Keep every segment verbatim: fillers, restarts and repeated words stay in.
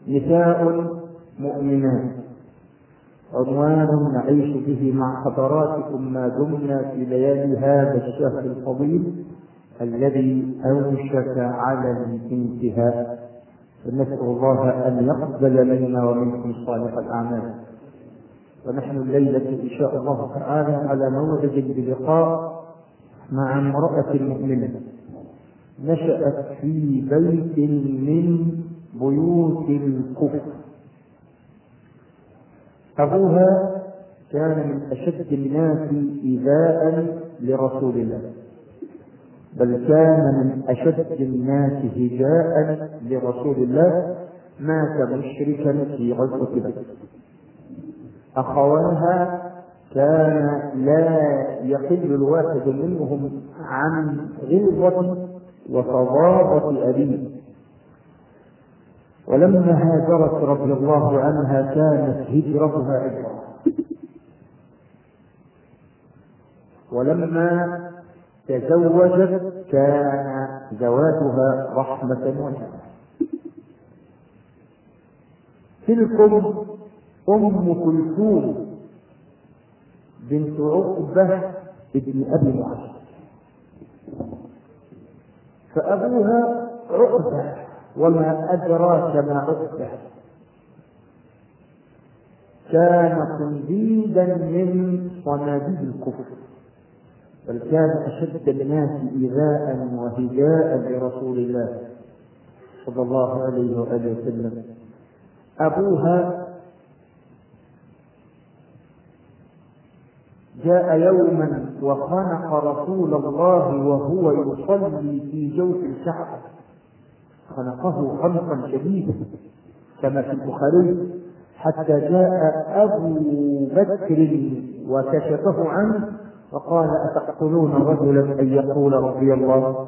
نساء مؤمنات، عنوان نعيش به مع حضراتكم ما دمنا في ليالي هذا الشهر الفضيل الذي أوشك على الانتهاء. ونسأل الله أن يقبل منا ومنكم صالح الأعمال. ونحن الليلة إن شاء الله تعالى على موعد بلقاء مع امرأة مؤمنة نشأت في بيت من بيوت الكفر. أبوها كان من أشد الناس إيذاء لرسول الله، بل كان من أشد الناس هجاء لرسول الله، مات مشركا في غزوة بدر. أخواها كان لا يقل الواحد منهم عن غلظة وفظاظة أبيه. ولما هاجرت رضي الله عنها كانت هجرتها أجرا، ولما تزوجت كان زواجها رحمة ونعمة. تلكم أم كلثوم بنت عقبة ابن أبي معاذ، فأبوها عقبة، وما أدراك ما عقبة، كان صنديدا من صناديد الكفر، بل كان أشد الناس إيذاء وهجاء لرسول الله صلى الله عليه وآله وسلم. أبوها جاء يوما وخنق رسول الله وهو يصلي في جوف الكعبة، خنقه خنقا شديدا كما في البخاري، حتى جاء أبو بكر وكشفه عنه وقال: أتقتلون رجلا أن يقول ربي الله؟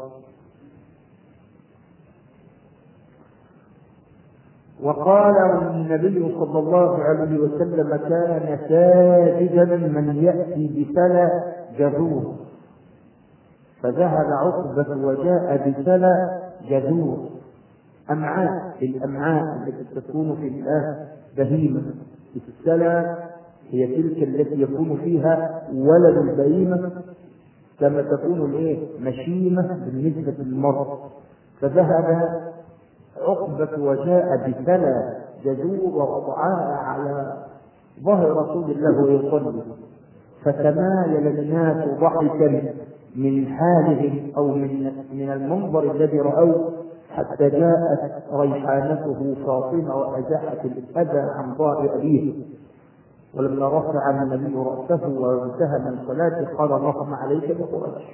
وقال النبي صلى الله عليه وسلم: كان ساجدا من يأتي بسلى جذور. فذهب عقبة وجاء بسلى جذور، أمعاء، الأمعاء التي تكون في الآه بهيمة. السلى هي تلك التي يكون فيها ولد البهيمة كما تكون الايه مشيمة بالنسبة للمرء. فذهب عقبة وجاء بسلى جذور ووضعها على ظهر رسول الله ويصلي، فتمايل الناس ضحكا من حالهم أو من من المنظر الذي رأوه، حتى جاءت ريحانته فاطمة وأزاحت الأذى عن ظهر أبيه. ولما رفع النبي رأسه وانتهى من صلاته قال: اللهم عليك بقريش.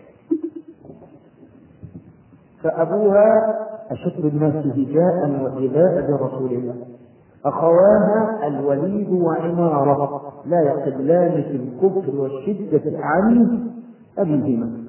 فأبوها أشد الناس هجاء وإيذاء لرسول الله. أخواها الوليد وعمارة لا يقلان في الكفر والشدة عن أبيهما.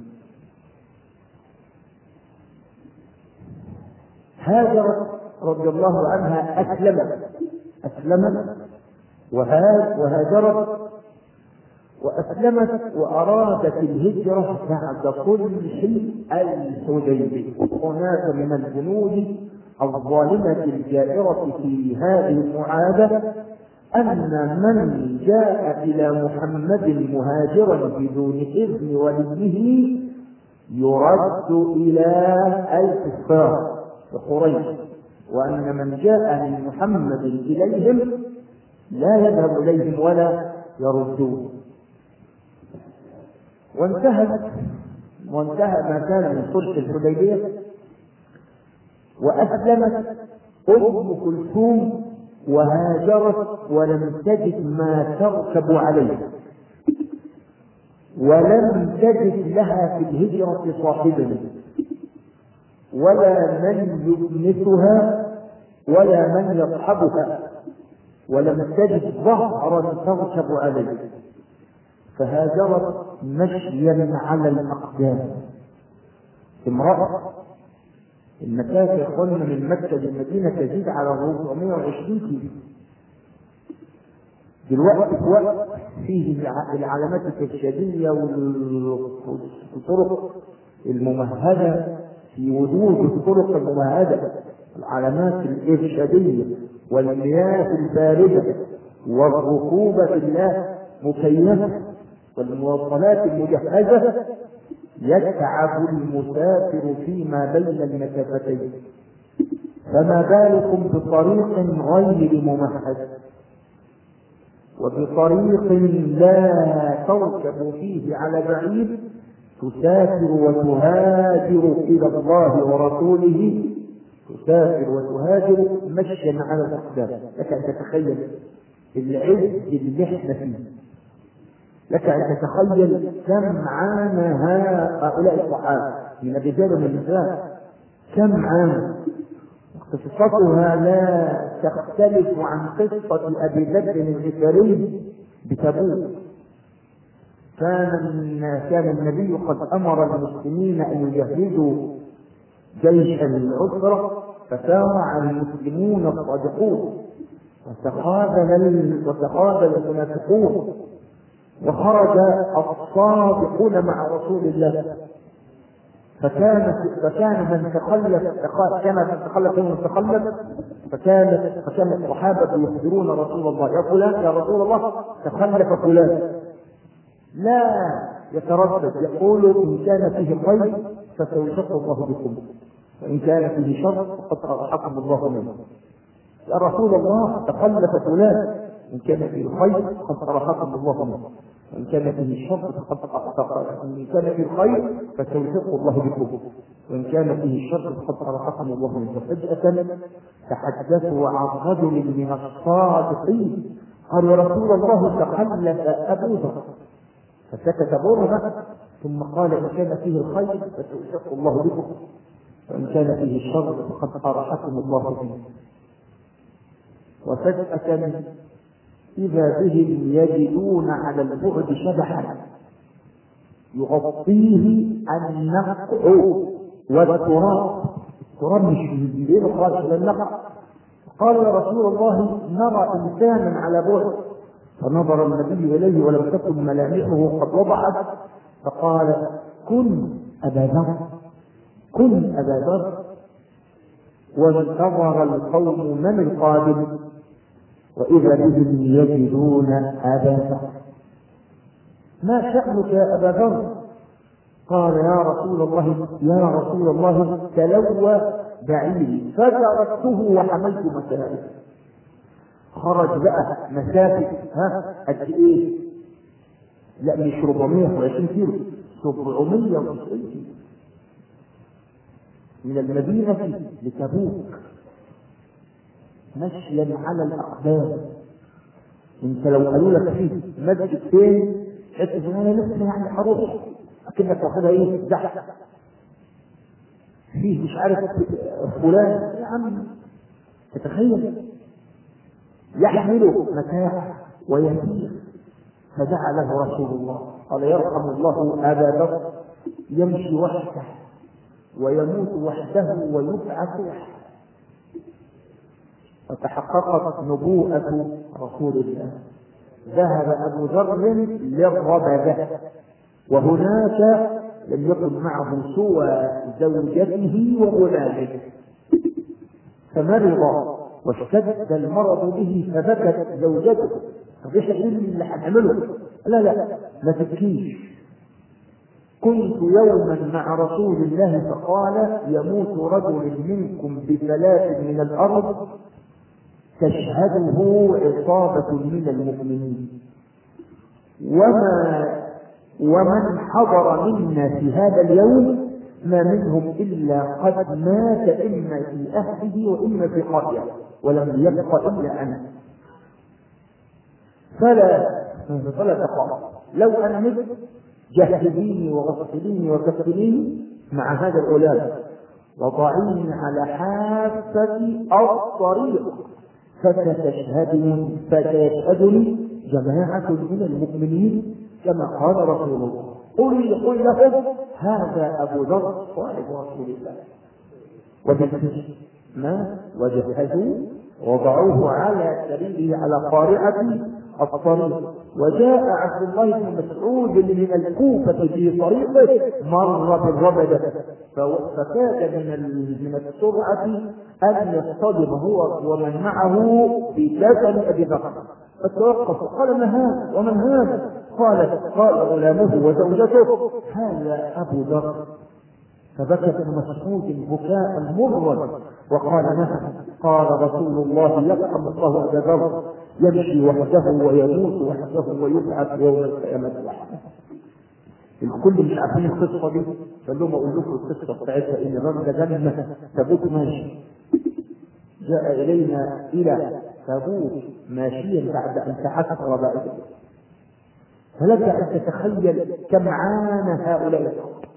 هاجر رضي الله عنها أسلمت أسلمت وهاجرت وأسلمت وأرادت الهجرة بعد صلح الحديبية. هناك من الجنود الظالمة الجائرة في هذه المعاهدة أن من جاء إلى محمد مهاجرا بدون إذن وليه يرد إلى الكفار قريش، وأن من جاء من محمد إليهم لا يذهب إليهم ولا يردون. وانتهت وانتهى ما كان من صلح الحديبية، وأسلمت أم كلثوم وهاجرت ولم تجد ما تركب عليه، ولم تجد لها في الهجرة صاحبا ولا من يؤنسها ولا من يصحبها، ولم تجد ظهرا تركب عليه، فهاجرت مشيا على الأقدام. امرأة المسافة قلنا من مكة للمدينة تزيد على أربعمائة وعشرين كيلو. دلوقتي في وقت فيه العلامات الإرشادية والطرق الممهدة، في وجود الطرق الممهدة العلامات الإرشادية والمياه الباردة والركوبة الله مكيفة والمواصلات المجهزة، يتعب المسافر فيما بين المسافتين، فما بالكم بطريق غير ممهد وبطريق لا تركب فيه على بعيد، تسافر وتهاجر إلى الله ورسوله، تسافر وتهاجر مشيا على الأقدام. لك أن تتخيل العز اللي احنا فيه، لك أن تتخيل كم عانى هؤلاء الصحابة من الرجال والنساء، كم عانى. قصتها لا تختلف عن قصة أبي ذر الغفاري بتبوك. كان كان النبي قد أمر المسلمين أن يجهزوا جيشا للعسرة، فسارع المسلمون الصادقون وتخاذل وتخاذل المنافقون، وخرج الصادقون مع رسول الله. فكان فكان من تخلف كان من تخلف من تخلف فكان فكان الصحابة يخبرون رسول الله: يا فلان، يا رسول الله، تخلف فلان. لا يتردد، يقول: إن كان فيه خير فسيشق الله بكم، وإن كان فيه شر فقد أرحمكم الله منه. يا رسول الله، تخلف فلان، إن كان فيه خير فقد أرحمكم الله منه، وإن كان فيه شر فقد إن كان فيه خير فسيشق الله بكم، وإن كان فيه شر فقد أرحمكم الله منه. فجأة تحدثوا عن رجل من الصادقين قال: يا رسول الله، تخلف أبو ذر. فسكت برهة، ثم قال: إن كان فيه الخير فسيشق الله بكم، وإن كان فيه الشر فقد أرحمكم الله منه. وفجأة إذا بهم يجدون على البعد شبحا يغطيه النقع والتراب. التراب مش بيدينه خالص إلى النقع. قال: يا رسول الله، نرى إنسانا على بعد. فنظر النبي إليه ولم تكن ملامحه قد وضعت، فقال: كن أبا ذر، كن أبا ذر. وانتظر القوم من القادم، وإذا بهم يجدون أبا ذر. ما شأنك يا أبا ذر؟ قال: يا رسول الله، يا رسول الله، تلوى بعيري فتركته وحملت مكانه. خرج بقى مسافة ها قد ايه؟ لا مش أربعمائة وعشرين كيلو، سبعمائة وتسعين كيلو من المدينة لتبوك، مشيا على الأقدام. انت لو قالوا لك فيه مسجد فين حتى فلانة لسه يعني حروح اكنك واخدها ايه زحف، فيه مش عارف فلان، يا عم تتخيل يحمل متاع ويسير. فدعا له رسول الله قال: يرحم الله أبا ذر، يمشي وحده ويموت وحده ويبعث وحده. فتحققت نبوءة رسول الله. ذهب أبو ذر للربذة، وهناك لم يكن معه سوى زوجته وغلامه، فمرض واشتد المرض به، فبكت زوجته: طب ايش اللي هنعمله؟ لا لا ما تبكيش، كنت يوما مع رسول الله فقال: يموت رجل منكم بثلاث من الأرض تشهده عصابة من المؤمنين، وما ومن حضر منا في هذا اليوم ما منهم إلا قد مات، إما في أهله وإما في قرية، ولم يبق إلا أنا. فلا فلا تقع، لو أنا مت جهزيني وغسليني وكفليني مع هذا الغلام، وضعيني على حافة الطريق، فستشهدني فسيشهدني جماعة من المؤمنين كما قال رسول الله. قل يقول لهم: هذا أبو ذر صاحب رسول الله. وبالفعل ما وجهزوا وضعوه على سريره على قارعة، الطريق. وجاء عبد الله بن مسعود من الكوفة في طريقه مر بالربدة، فكاد من من السرعة أن يصطدم هو ومن معه بجسد أبي بكر، فتوقف قال: ما هذا ومن هذا؟ قال قال غلامه وزوجته: هذا أبو ذر. فبكى ابن مسعود بكاء مرا وقال: نعم. قال رسول الله: يرحم الله أبا ذر، يمشي وحده ويموت وحده ويبعث يوم القيامة وحده. الكل مش عارفين القصة دي، قال لهم أقول لكم القصة بتاعتها إن الرجل ده لما تبوك ماشي جاء إلينا إلى تبوك ماشيا بعد أن تعثر بعده، فلك أن تتخيل كم عانى هؤلاء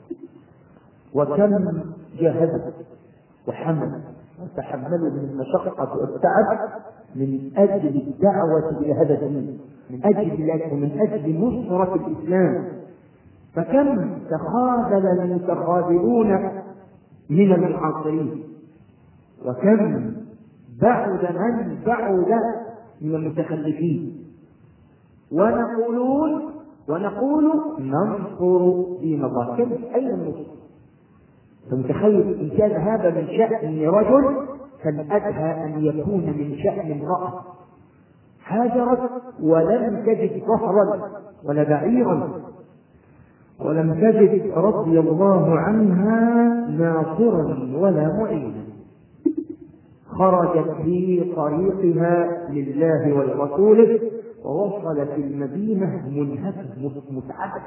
وكم جاهدوا وحملوا وتحملوا من المشقة والتعب من أجل الدعوة إلى هذا الدين، من أجل ومن أجل نصرة الإسلام. فكم تخاذل المتخاذلون من المعاصرين، وكم بعد من بعد من المتخلفين، ونقولون ونقول ننصر دين الله. كم أين النصر؟ فمتخيل إن كان هذا من شأن رجل فالأدهى أن يكون من شأن امرأة هاجرت ولم تجد ظهرا ولا بعيرا، ولم تجد رضي الله عنها ناصرا ولا معينا، خرجت في طريقها لله ولرسوله ووصلت المدينة منهكة متعبة،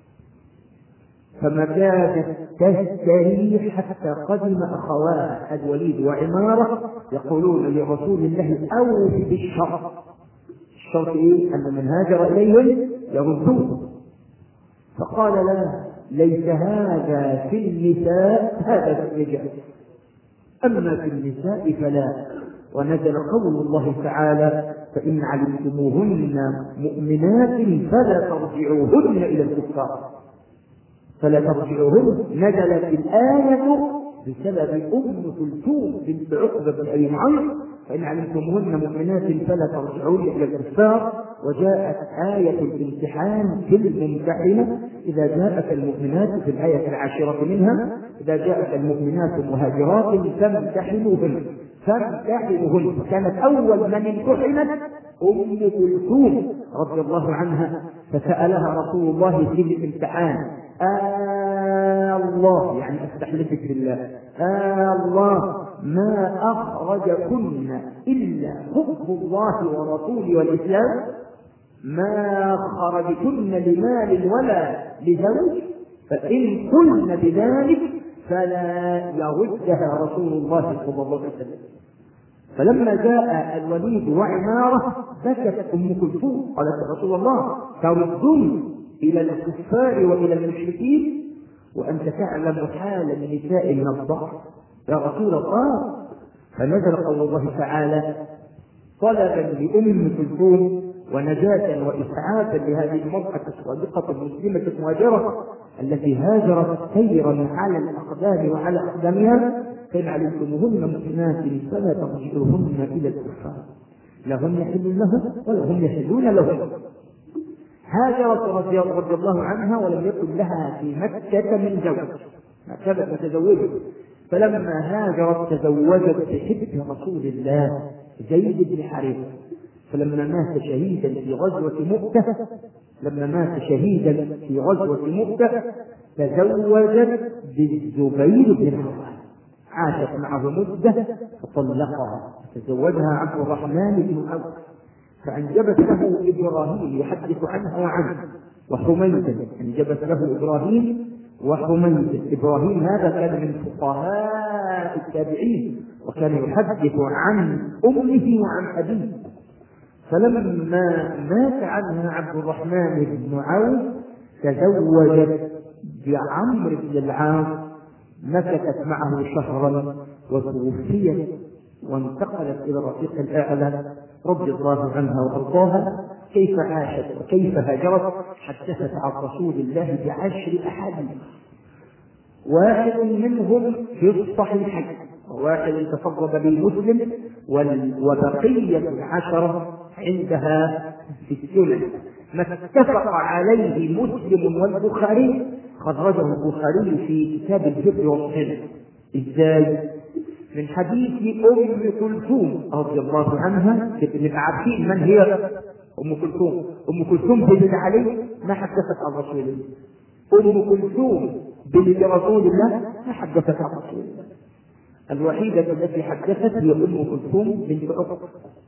فما كانت تستريح حتى قدم أخواه الوليد وعمارة يقولون لرسول الله: أوف بالشرط. الشرط إيه؟ أن من هاجر إليهم يردوه. فقال: لا، ليس هذا في النساء، هذا في الرجال، أما في النساء فلا. ونزل قول الله تعالى: فإن علمتموهن مؤمنات فلا ترجعوهن إلى الكفار، فلا ترجعوهن. نزلت الآية بسبب أم كلثوم بنت عقبة بن أبي معيط: فإن علمتموهن مؤمنات فلا ترجعوهن إلى الكفار. وجاءت آية الامتحان في الممتحنة: إذا جاءت المؤمنات في الآية العاشرة منها: إذا جاءت المؤمنات مهاجرات فامتحنوهن فامتحنوهن. كانت أول من امتحنت أم كلثوم رضي الله عنها، فسألها رسول الله في الامتحان: آه الله، يعني أستحلفك بالله، آه الله ما أخرجكن إلا حب الله ورسوله والإسلام؟ ما خرجكن لمال ولا لزوج؟ فإن كن بذلك فلا يردها رسول الله صلى الله عليه وسلم. فلما جاء الوليد وعمارة بكت أم كلثوم قالت: رسول الله، تردون إلى الكفار وإلى المشركين وأنت تعلم حال النساء من الضعف يا رسول الله. فنزل قول الله تعالى طلبا لأم كلثوم ونجاة وإسعافا لهذه المرأة الصادقة المسلمة المهاجرة التي هاجرت سيرا على الأقدام وعلى أقدامها: فإن علمتموهن مؤمنات فلا ترجعوهن إلى الكفار، لا هم يحلون لهم ولا هم يحلون لهم. هاجرت رضي الله عنها ولم يكن لها في مكة من زوج، ما كانت متزوجة، فلما هاجرت تزوجت بحب رسول الله زيد بن حارثة. فلما مات شهيدا في غزوة مؤتة لما مات شهيدا في غزوة مؤتة تزوجت بالزبير بن العوام، عاشت معه مدة فطلقها، تزوجها عبد الرحمن بن عوف، فأنجبت له إبراهيم يحدث عنها وعنه وحميد، أنجبت له إبراهيم وحميد. إبراهيم هذا كان من فقهاء التابعين وكان يحدث عن أمه وعن أبيه. فلما مات عنها عبد الرحمن بن عوف تزوجت بعمرو بن العاص، مكثت معه شهرا وتوفيت وانتقلت إلى الرفيق الأعلى رضي الله عنها وأرضاها. كيف عاشت وكيف هاجرت؟ حدثت عن رسول الله بعشر أحاديث، واحد منهم في الصحيحين وواحد تفرد بالمسلم، وبقية العشرة عندها في السنن ما اتفق عليه مسلم والبخاري خرجه البخاري في كتاب البر والصلة. ازاي؟ من حديث ام كلثوم رضي الله عنها. نبقى عارفين من هي ام كلثوم. ام كلثوم بنت علي ما حدثت عن رسول الله. ام كلثوم بنت رسول الله ما حدثت عن رسول الله. الوحيدة التي حدثت هي ام كلثوم بنت عقبة.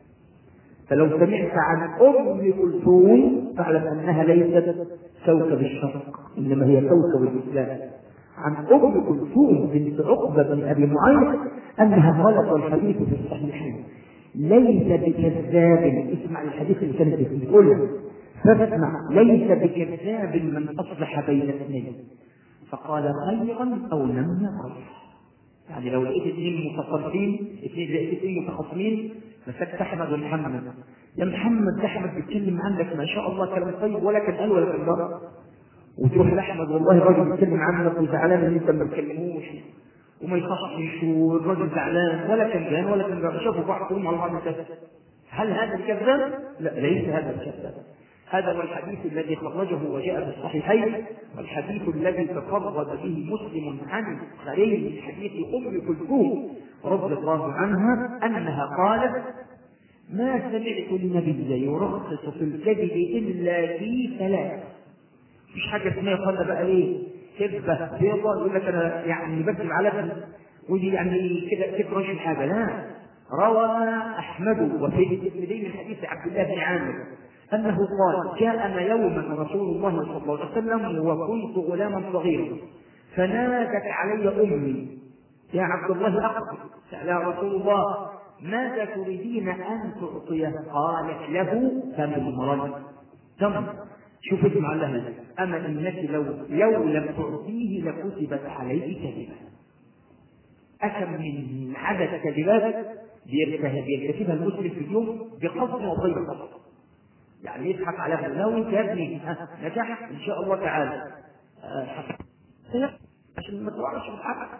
فلو سمعت عن ام كلثوم فاعلم انها ليست كوكب الشرق انما هي كوكب الاسلام. عن ام كلثوم بنت عقبة بن ابي معيط انها قالت الحديث في الصحيحين ليس بكذاب. اسمع الحديث اللي كانت بتقولها فاسمع. ليس بكذاب من اصلح بين اثنين فقال خيرا او لم يقل. يعني لو لقيت اثنين متصرفين اثنين لقيت اثنين متخاصمين مسكت احمد ومحمد. يا محمد ده احمد بيتكلم عنك ما شاء الله كلام طيب ولا كان قال ولا كان ضرب. وتروح لاحمد والله الراجل بيتكلم عنك وزعلان ان انت ما بتكلموش وما يخصش والراجل زعلان ولا كان جان ولا كان شافوا بعض كلهم على بعض كذا. هل هذا الكذاب؟ لا ليس هذا الكذاب. هذا هو الحديث الذي خرجه وجاء في الصحيحين والحديث الذي تفرد به مسلم عن خليل حديث ام كلثوم رضي الله عنها انها قالت ما سمعت النبي يرخص في الكذب الا في ثلاث. مش حاجه اسمها قال بقى ايه كذبه بيضاء يقول لك انا يعني بكذب على ابني ودي يعني كده كده رش حاجه. لا. روى احمد وفي الترمذي من حديث عبد الله بن عامر انه قال جاءنا يوما رسول الله صلى الله عليه وسلم وكنت غلاما صغيرا فنادت علي امي يا عبد الله اقبل. يا رسول الله ماذا تريدين ان تعطيه؟ قالت له تمرا. تمر. شوف اسمع لها اما انك لو لو لم تعطيه لكتبت عليه كذبا. اكم من عدد كذبات بيرتكبها المسلم في اليوم بقصد وغير قصد. يعني يضحك على لو انت يا ابني نجح ان شاء الله تعالى عشان ما تقعش في الحق.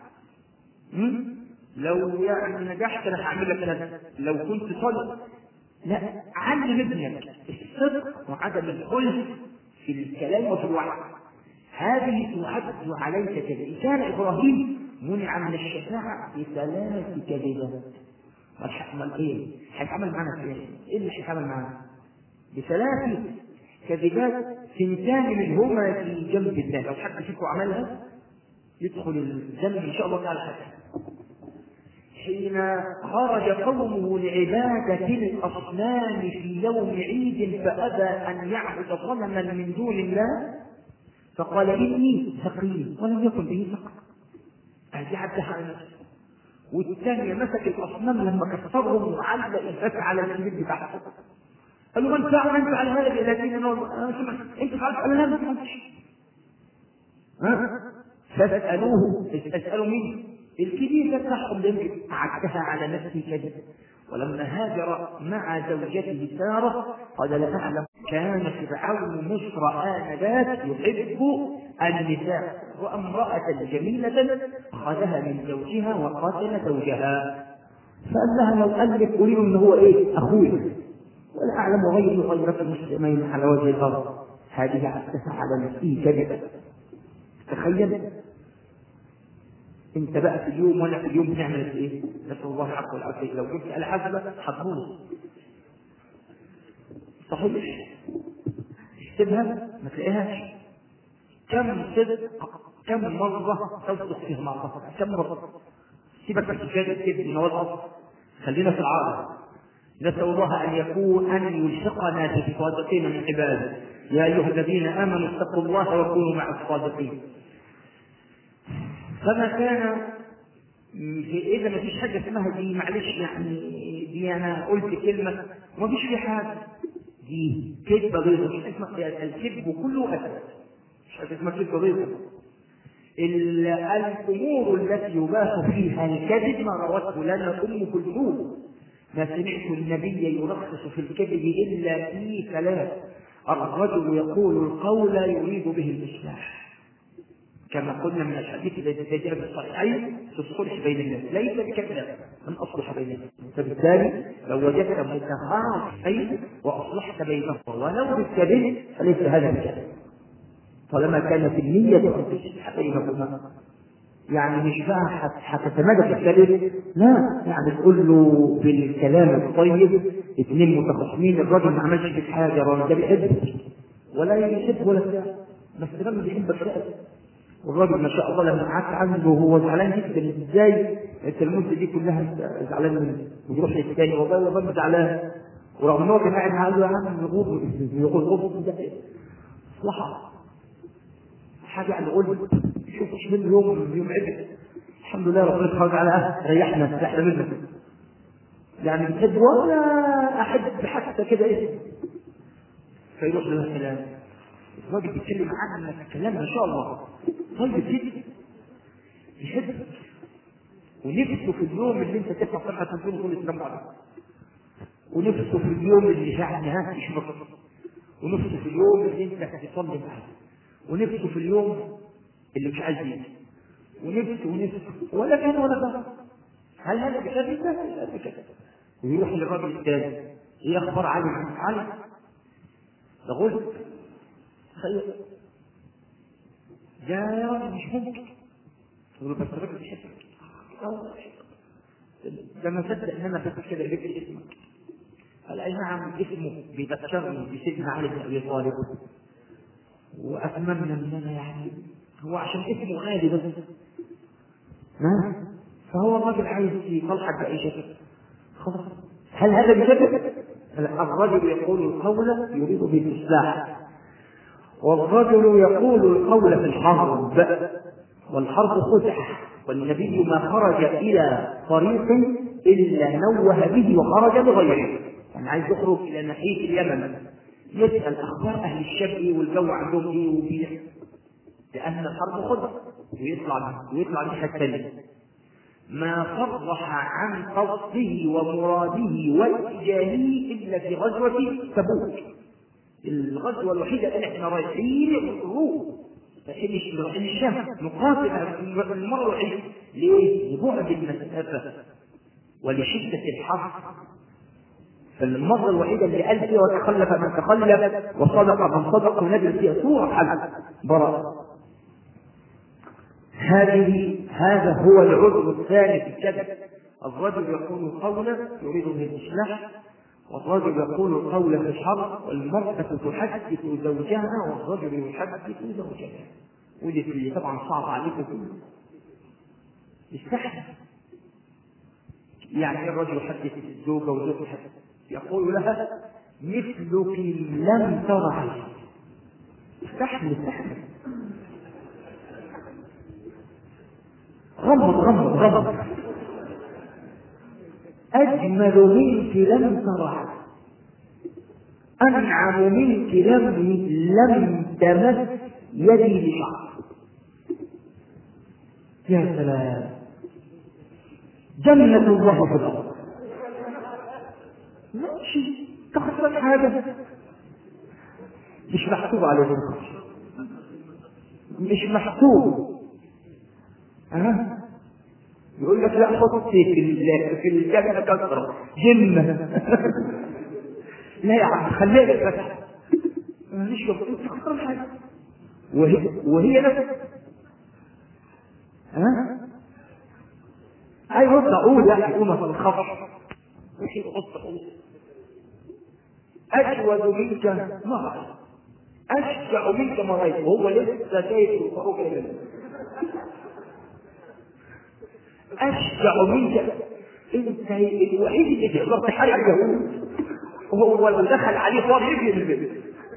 لو يعني نجحت انا هعمل لك كذا. لو كنت صادق لا. علم ابنك الصدق وعدم الخلف في الكلام وفي الوعد. هذه تعد عليك كذا. كان ابراهيم منع من الشفاعه بثلاث كذبات. والحكمه ايه؟ هيتعامل معنا في ايه؟ ايه اللي هيتعامل معنا؟ بثلاث كذبات ثنتان منهما في جنب الله. لو حد فيكم عملها يدخل الجنة ان شاء الله تعالى. حتى حين خرج قومه لعبادة الأصنام في يوم عيد فأبى أن يعبد صنما من دون الله فقال إني سقيم ولم يكن به سقم. هذه عدها على نفسه. والثانية مسك الأصنام لما كسرهم وعلق الفتح على الجلد بتاعهم. قال له من فعل من فعل هذا بإلهين انت فعلت على لا ما تفعلش. فاسألوه تسألوا مين؟ الكبير تفتحهم لم عدها على نفسه كذب. ولما هاجر مع زوجته سارة قال لا أعلم كان فرعون مصر آنذاك يحب النساء وامرأة جميلة أخذها من زوجها وقاتل زوجها. فقال لها لو ألف قولوا إن هو إيه أخوي ولا أعلم غير غيرة المسلمين على وجه الأرض. هذه عدتها على نفسه كذبا. تخيل انت بقى في اليوم وانا في اليوم بنعمل ايه؟ نسال الله العفو والعافيه. لو جبت الحسبه هتبوظ. صحيح اكتبها ما تلاقيهاش. كم صدق كم مره تصدق فيها مع الله؟ كم مره؟ سيبك من الكتاب كده نوضح. خلينا في العارض. نسال الله ان يكون ان يلحقنا بالصادقين من عباده. يا ايها الذين امنوا اتقوا الله وكونوا مع الصادقين. فما كان إذا ما فيش حاجة اسمها دي معلش يعني دي أنا قلت كلمة وما فيش في حاجة دي كذبة بيضة. مش اسمها الكذب كله أسد. مش حاجة اسمها كذبة بيضة. الأمور التي يباح فيها الكذب ما روته لنا أم كلثوم ما سمعت النبي يرخص في الكذب إلا في ثلاث. الرجل يقول القول يريد به الإصلاح كما قلنا من الحديث الذي جاء في الصحيحين في الصلح بين الناس، ليس بكذب من أصلح بين الناس. فبالتالي لو وجدت متخاصمين وأصلحت بينهم ولو بالكذب فليس هذا بكذب، طالما كانت النية أن تصلح بينهما. يعني مش بقى هتتمادى في الكذب، لا، يعني تقول له بالكلام الطيب، اثنين متخاصمين الراجل ما عملش فيك حاجة، الراجل ده بيحبك ولا يحب ولا بتاع، بس الراجل بيحبك فعلا، والراجل ما شاء الله لما قعدت عنده وهو زعلان جدا، ازاي انت المده دي كلها زعلان منه ويروح للثاني والله والله زعلان، ورغم ان هو كان قاعد معاه يا عم يغوض يغوض غوض ده مصلحه حاجه يعني قول شوف من يوم يوم عدل الحمد لله ربنا سبحانه وتعالى ريحنا ريحنا منك، يعني بتحب ولا احب حتى كده ايه، فيروح له كلام الراجل بيتكلم عنك كلام ما شاء الله طيب جدا يحبك، ونفسه في اليوم اللي انت تفتح صفحه تنزل كل السلام عليكم، ونفسه في اليوم اللي يعني ها يشبك، ونفسه في اليوم اللي انت هتصلي معاه، ونفسه في اليوم اللي مش عايز يجي، ونفسه ونفسه ولا كان ولا كان. هل هذا بكذب؟ لا بكذب. ويروح للراجل الثاني، ايه اخبار علي عن علي؟ ده غلط خير ده يا راجل مش ممكن، تقول بس الراجل بيحبك ده ما صدق ان انا فاكر كده جبت اسمك. قال اي نعم اسمه بيذكرني بسيدنا علي بن ابي طالب، واتمنى ان انا يعني هو عشان اسمه غالي بس ما فهو الراجل عايز يطلعك باي شكل خلاص. هل هذا بشكل؟ الرجل يقول القول يريد به الاصلاح، والرجل يقول القول في الحرب، والحرب خدعة، والنبي ما خرج إلى طريق إلا نوه به وخرج بغيره، يعني عايز يخرج إلى ناحية اليمن يسأل أخبار أهل الشرق والجو عندهم إيه وبيع، لأن الحرب خدعة، ويطلع ويطلع الناحية الثانية ما صرح عن قصده ومراده واتجاهه إلا في غزوة تبوك، الغزوة الوحيدة اللي احنا رايحين الروم رايحين الشام نقاتل المرة الوحيدة. ليه؟ لبعد المسافة ولشدة الحر، فالمرة الوحيدة اللي قال فيها وتخلف من تخلف وصدق من صدق ونزل فيها سورة حل براء. هذه هذا هو العذر الثاني في الكذب. الرجل يقول قولا يريد به الإصلاح، والرجل يقول القول في الحرب، والمرأة تحدث زوجها والرجل يحدث زوجها. ودي اللي طبعا صعب عليكم كله يستحدث، يعني الرجل يحدث الزوجة والزوجة يحدث يقول لها مثلك لم ترى، استحمل استحمل غمض غمض غمض أجمل منك لم ترى، أنعم منك لم لم تمس يدي بشعر. يا سلام جنة الله في الأرض، ماشي تخسر حاجة مش محسوب عليهم، مش محسوب. أه؟ يقول لك لا حط في في الجنة كثرة جنة لا يا عم خليك بس مش تخسر حاجة، وهي وهي نفسها ها اي رد اقول يعني يقوم في الخطر وحي قصة اجود منك ما رأيت، اشجع منك ما رأيت، وهو لسه شايف الخروج منه اشجع منك، انت الوحيد اللي تقدر تحارب اليهود وهو اللي دخل عليه فاضي يبني البيت،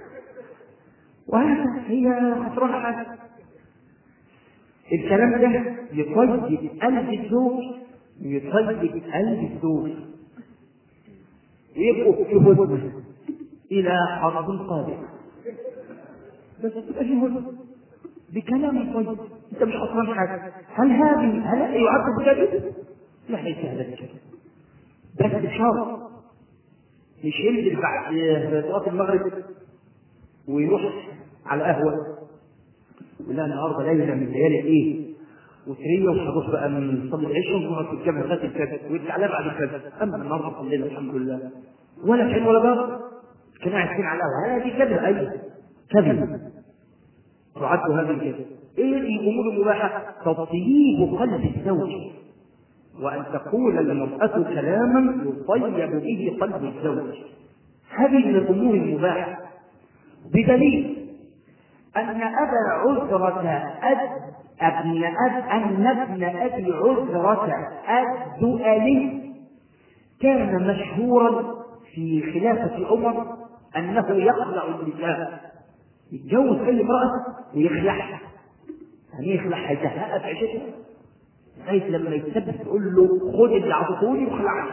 وهذا هي خسرانة حاجة. الكلام ده يطيب قلب الزوج يطيب قلب الزوج ويبقوا في هدنة إلى حرب قادمة، بس تبقى في هدنة بكلام طيب، أنت مش خسران حاجة. هل هذه هل يعد بكذب؟ لا ليس هذا بكذب، بس بشرط مش ينزل بعد صلاة المغرب ويروح على قهوة لا النهارده ليله من ليالي ايه وتريه وهروح بقى من صلاه العشاء ونقعد في الجامع لغايه الفجر ويتعلى بعد الفجر. اما النهارده صلينا الحمد لله ولا حين ولا باب كنا عايشين على القهوه. هذه كذب، اي كذب تعد هذه الكذب. ايه الامور المباحه؟ تطيب قلب الزوج، وان تقول المراه كلاما يطيب به قلب الزوج، هذه من الامور المباحه، بدليل أن أبا عذرة أد ابن أب أن ابن أبي عذرة الدؤلي كان مشهورا في خلافة عمر أنه يخلع النساء، يتجوز أي امرأة ويخلعها. يعني يخلعها يزهقها في عشتها لغاية لما يتثبت تقول له خذ اللي عطيتوني وخلعني.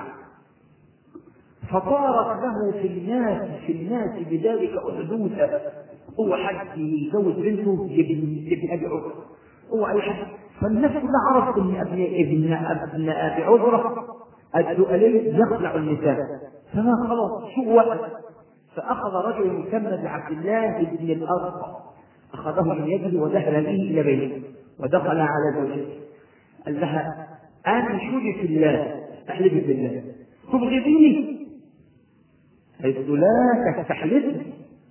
فصارت له في الناس في الناس بذلك أحدوثا. هو حد يزوج بنته ابن ابي عذرة، هو اي حد، فالناس كلها عرفت ان ابن ابن ابن ابي عذرة الدؤلي يخلع النساء، فما خلاص شو وقت. فاخذ رجل يسمى بعبد الله بن الارقم، اخذه من يده وذهب به الى بيته ودخل على زوجته، قال لها انشدك في الله، احلفك بالله تبغضيني؟ قالت له لا تستحلفني،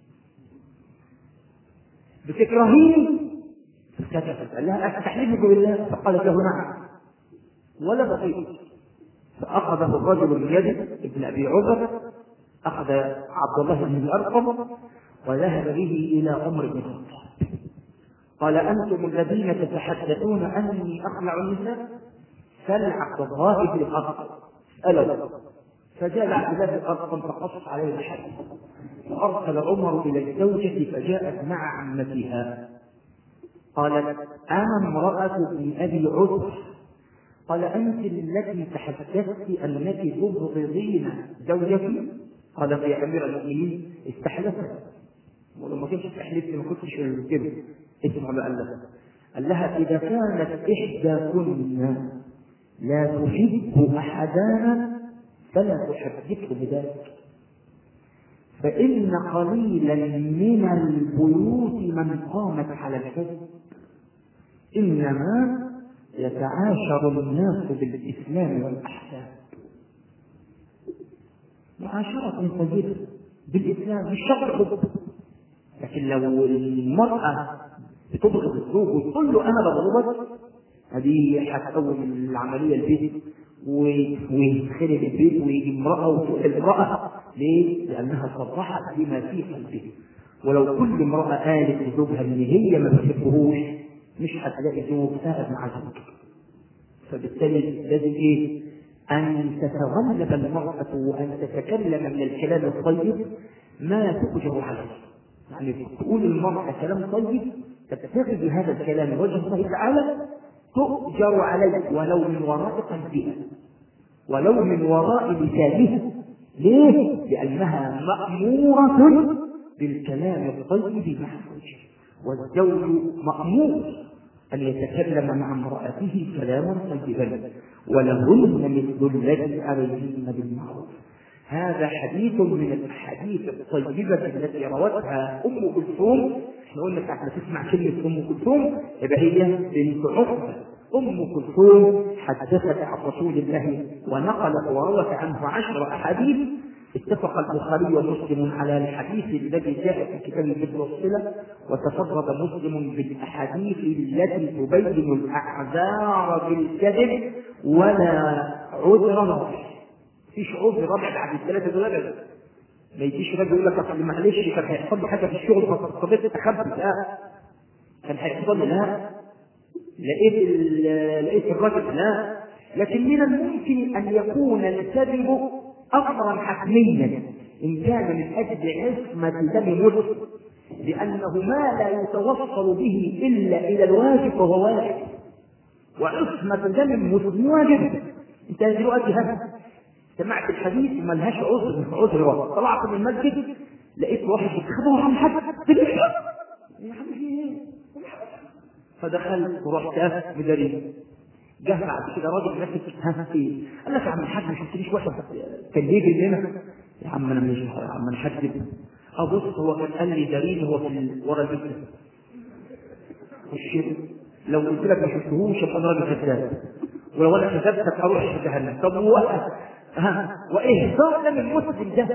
بتكرهيني؟ فسكتت. قال لها أستحلفك بالله؟ فقالت له نعم ولا بقيت. فأخذه الرجل من يده ابن أبي عذرة، أخذ عبد الله بن الأرقم وذهب به إلى عمر بن الخطاب، قال أنتم الذين تتحدثون أني أخلع النساء، سل عبد الله بن الأرقم ألا. فجاء عبد الله بن الأرقم فقص عليه الحديث، فأرسل عمر إلى الزوجة فجاءت مع عمتها، قالت أنا امرأة ابن أبي عذرة. قال أنت التي تحدثت أنك تبغضين زوجك؟ قالت يا أمير المؤمنين استحلفت، ولما كنت استحلفت ما كنتش كده. اسمع بقى لها، قال لها إذا كانت إحداكن لا تحب أحدانا فلا تحدثه بذلك، فإن قليلا من البيوت من قامت على الكذب، إنما يتعاشر الناس بالإسلام والأحسان. معاشرة طيبة بالإسلام مش شرط حب، لكن لو المرأة بتبغض الزوج وتقول له أنا بغضبك، هذه هتقوم العملية البيت ويدخل البيت ويجي امرأة وفوق المرأة. ليه؟ لأنها صرحت بما في قلبه. ولو كل امرأة قالت لزوجها ان هي ما بتحبهوش مش هتلاقي زوج سائر مع زوجها. فبالتالي لازم ايه؟ ان تتغلب المرأة وان تتكلم من الكلام الطيب ما تؤجر عليه. يعني تقول المرأة كلام طيب تبتغي بهذا الكلام وجه الله تعالى تؤجر عليه ولو من وراء قلبها ولو من وراء لسانها. ليه؟ لأنها مأمورة بالكلام الطيب مع زوجها، والزوج مأمور أن يتكلم مع امرأته كلاما طيبا ولهن مثل الذي عليهن بالمعروف. هذا حديث من الأحاديث الطيبة التي روتها أم كلثوم. احنا قلنا ساعة ما تسمع كلمة أم كلثوم يبقى هي بنت عقبة. أم كلثوم حدثت عن رسول الله ونقلت وروت عنه عشر أحاديث. اتفق البخاري ومسلم على الحديث الذي جاء في كتاب البر والصلة، وتفرد مسلم بالأحاديث التي تبين الأعذار بالكذب ولا عذر رابع. فيش عذر رابع بعد الثلاثة دول أبدا. ما يجيش راجل يقول لك أصل معلش كان هيحصل لي حاجة في الشغل فاضطريت أخبي. لا، كان هيحصل لي لا لقيت لقيت الرجل لا. لكن من الممكن أن يكون الكذب أمرا حتميا إن كان من أجل عصمة دم مسلم، لأنه ما لا يتوصل به إلا إلى الواجب وهو واجب، وعصمة دم مسلم واجب. أنت دلوقتي هذا سمعت الحديث وما لهاش عذر عذر واحد، طلعت من المسجد لقيت واحد بيتخبط عن حد فدخلت ورحت بدليل. جه بعد كده راجل ماسك ها في قال لك يا عم الحاج ما شفتنيش واحد كان يجي لنا يا عم انا مش يا عم انا هكذب. ابص هو كان قال لي دليل هو في ورا البيت والشرك. لو قلت لك ما شفتهوش يبقى انا راجل كذاب، ولو انا كذبتك اروح في جهنم. طب هو ها واهدار ده من المسلم ده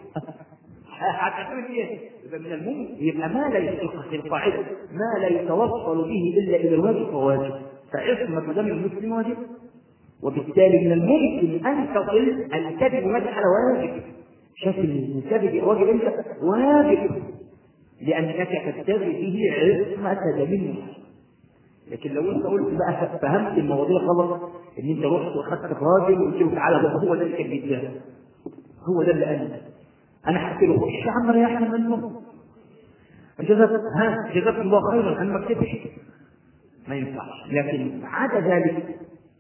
هتعمل ايه؟ يبقى من الممكن يبقى ما لا يتوصل القاعده ما لا يتوصل به الا الى الواجب فواجب، فعصمه دم المسلم واجب، وبالتالي من الممكن ان تصل الكذب مدح على واجب. شايف الكذب واجب انت واجب لانك تبتغي به عصمه دم المسلم. لكن لو انت قلت بقى فهمت المواضيع غلط، ان انت رحت واخدت الراجل وقلت له تعالى بقى هو ده اللي كان بيتجاهل، هو ده اللي قال انا حكيت له خش يا عم ريحنا منه جزاك ها جزاك الله خيرا انا ما كتبش، ما ينفعش. لكن عدا ذلك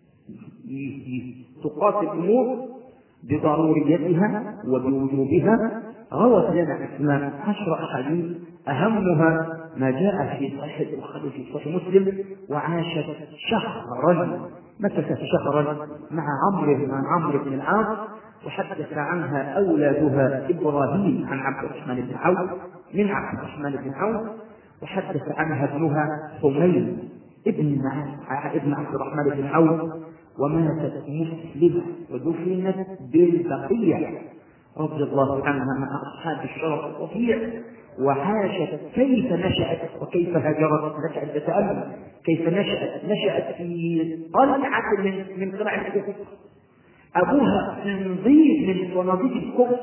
تقاس الامور بضروريتها وبوجوبها. روت لنا اسماء عشر احاديث اهمها ما جاء في صحيح البخاري في صحيح مسلم: وعاشت شهرا، مكثت شهرا مع عمرو مع عمرو بن العاص، وحدث عنها اولادها ابراهيم عن عبد الرحمن بن عوف من عبد الرحمن بن عوف، وحدث عنها ابنها حميد ابن ابن عبد الرحمن بن عوف، وماتت مسلمه ودفنت بالبقيع رضي الله عنها مع اصحاب الشرف الرفيع. وعاشت كيف نشأت وكيف هاجرت، لك أن تتأمل كيف نشأت نشأت في قلعة من من قلع الكفر، أبوها نظير من صناديق الكفر،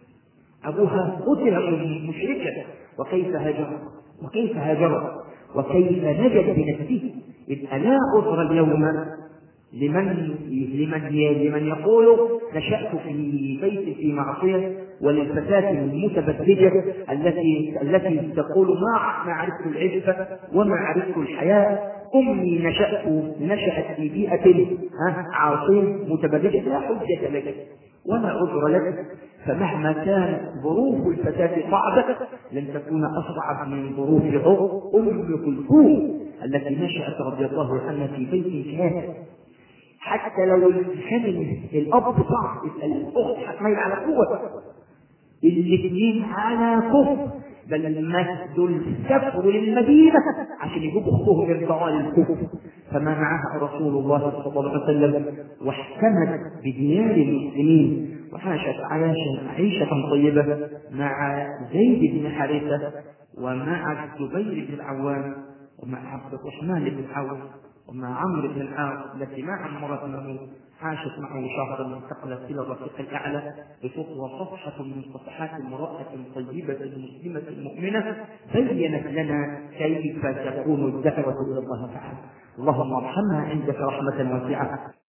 أبوها قتل مشركا، وكيف هاجرت وكيف هاجرت وكيف نجت بنفسه. يبقى لا عذر اليوم لمن لمن لمن يقول نشأت في بيت في معصية، وللفتاة المتبرجة التي التي تقول ما ما عرفت العفة وما عرفت الحياة، أمي نشأت نشأت في بيئة عاصية متبرجة، لا حجة لك ولا عذر لك. فمهما كانت ظروف الفتاة صعبة لن تكون أصعب من ظروف أم كلثوم التي نشأت رضي الله عنها في بيت كافر. حتى لو كان الأب صعب الأخت حتميل على قوة، الاثنين على كفر، بل مهدوا السفر للمدينة عشان يجيبوا أخوهم يرجعوا للكفر. فما معها رسول الله صلى الله عليه وسلم واحكمت بديار المسلمين، وعاشت عيشا عيشة طيبة مع زيد بن حارثة ومع الزبير بن العوام ومع عبد الرحمن بن عوف ومع عمرو بن العاص التي ما عمرت معه، عاشت معه شهرا وانتقلت الى الرفيق الاعلى بتطوى صفحه من صفحات امراه طيبه مسلمه مؤمنه بينت لنا كيف تكون الدعوه الى الله تعالى. اللهم ارحمها عندك رحمه واسعه.